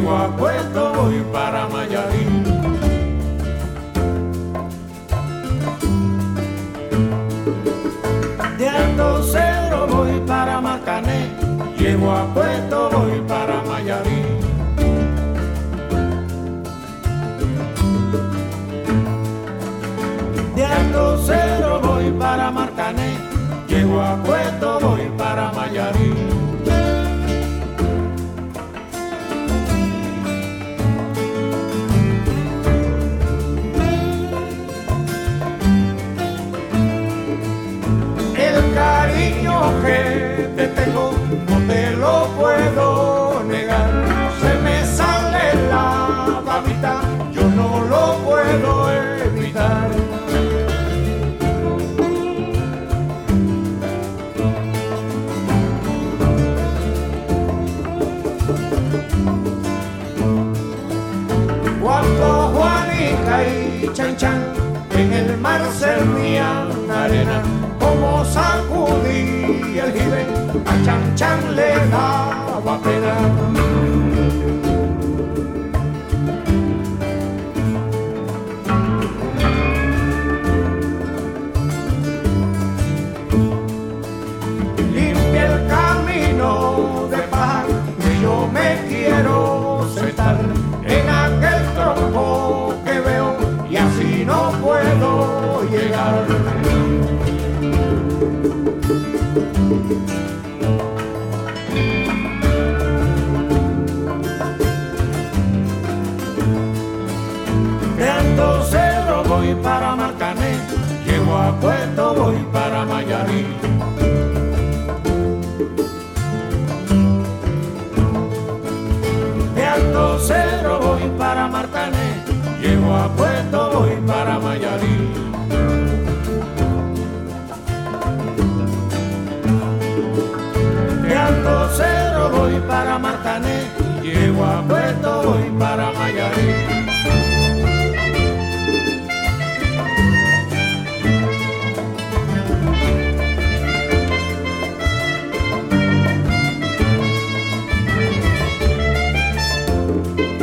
llego a Puerto, voy para Mayarín. De Alto Cedro voy para Marcané, llego a Puerto, voy para Mayarín. De Alto Cedro voy para Marcané, llego a Puerto, voy para Mayarín. El cariño que te tengo no te lo puedo negar. Se me sale la babita, yo no lo puedo evitar. Cuando Juanica y Chan Chan en el mar servían arena, como sacudí el jibe, a Chan Chan le daba pena. Limpia el camino de paja, que yo me quiero sentar en aquel tronco que veo y así no puedo llegar. De Alto Cedro voy para Marcané, llego a Puerto, voy para Mayarín. De Alto Cedro voy para Marcané, llego a Puerto, voy para Mayarín. De Alto Cedro voy para Marcané, llego a Puerto, voy para Mayarín.